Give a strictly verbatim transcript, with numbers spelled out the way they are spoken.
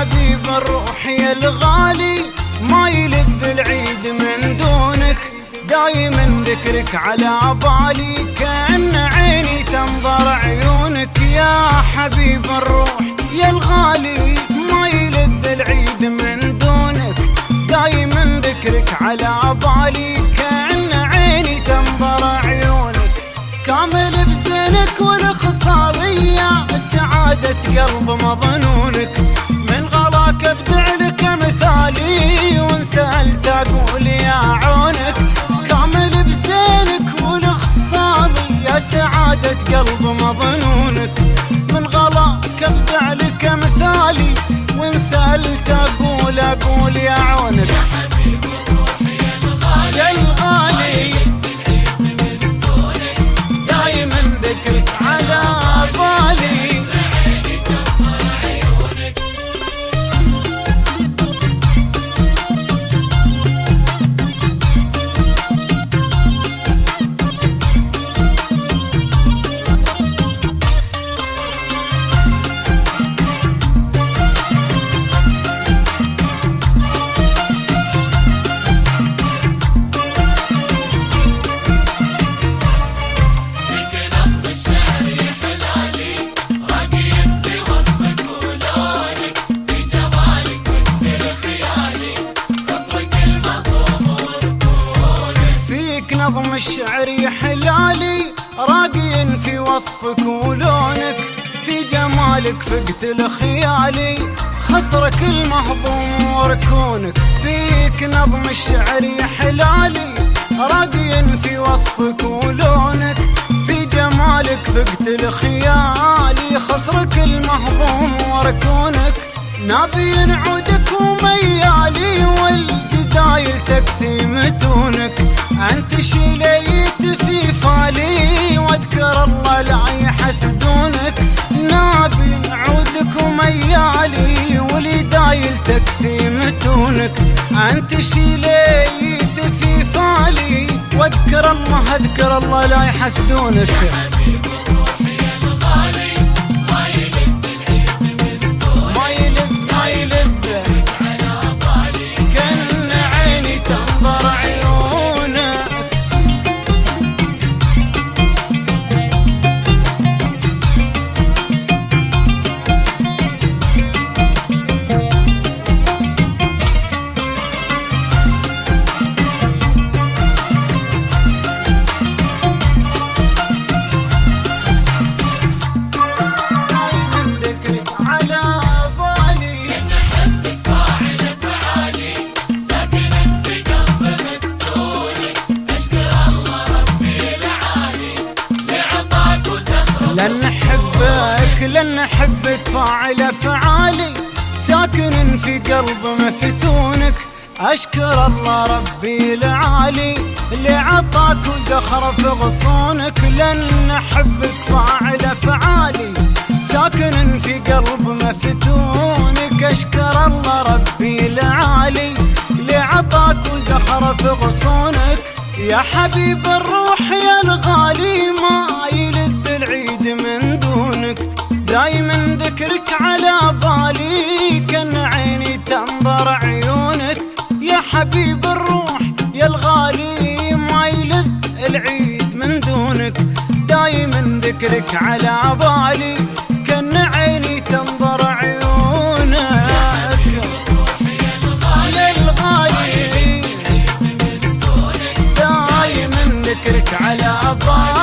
حبيب الروح يا الغالي، ما يلذ العيد من دونك، دايما ذكرك على بالي، كأن عيني تنظر عيونك. يا حبيب الروح يا الغالي، ما يلذ العيد من دونك، دايما ذكرك على بالي، كأن عيني تنظر عيونك. كامل بزينك والخصالية، سعادة قلب مظنونك، من غلاك ابدع لك مثالي، وان سألت اقول يا عونك. كامل بزينك والخصالية، سعادة قلب مظنونك، من غلاك ابدع لك مثالي، وان سألت اقول اقول يا عونك. يا حبيب الروح يا الغالي، يا الغالي دايما ذكرك على بالي. عيني تنظر عيونك. نظم الشعر يحلالي، راقي في وصفك ولونك، في جمالك فقت الخيالي، خصرك المهضوم وركونك. فيك نظم الشعر يحلالي، راقي في وصفك ولونك، في جمالك فقت الخيالي، خصرك المهضوم وركونك. نابي عودك وميالي، والجدايل تقسيمتونك، انت شليت في فالي، واذكر الله لا يحسدونك. نابي عودك وميالي، والجدايل تقسيمتونك، انت شليت في فالي، واذكر الله اذكر الله لا يحسدونك. لن نحبك لن نحبك فاعل افعالي، ساكن في قلب مفتونك، اشكر الله ربي العالي، اللي عطاك وزخرف غصونك. لن نحبك فاعل افعالي، ساكن في قلب مفتونك، اشكر الله ربي العالي، اللي عطاك وزخرف غصونك. يا حبيب الروح يا الغالي، ما يلذ العيد من دونك، دايما ذكرك على بالي، كان عيني تنظر عيونك. يا حبيب الروح يا الغالي، ما يلذ العيد من دونك، دايما ذكرك على بالي، كان عيني تنظر عيونك. يا الغالي دايما ذكرك على بالي.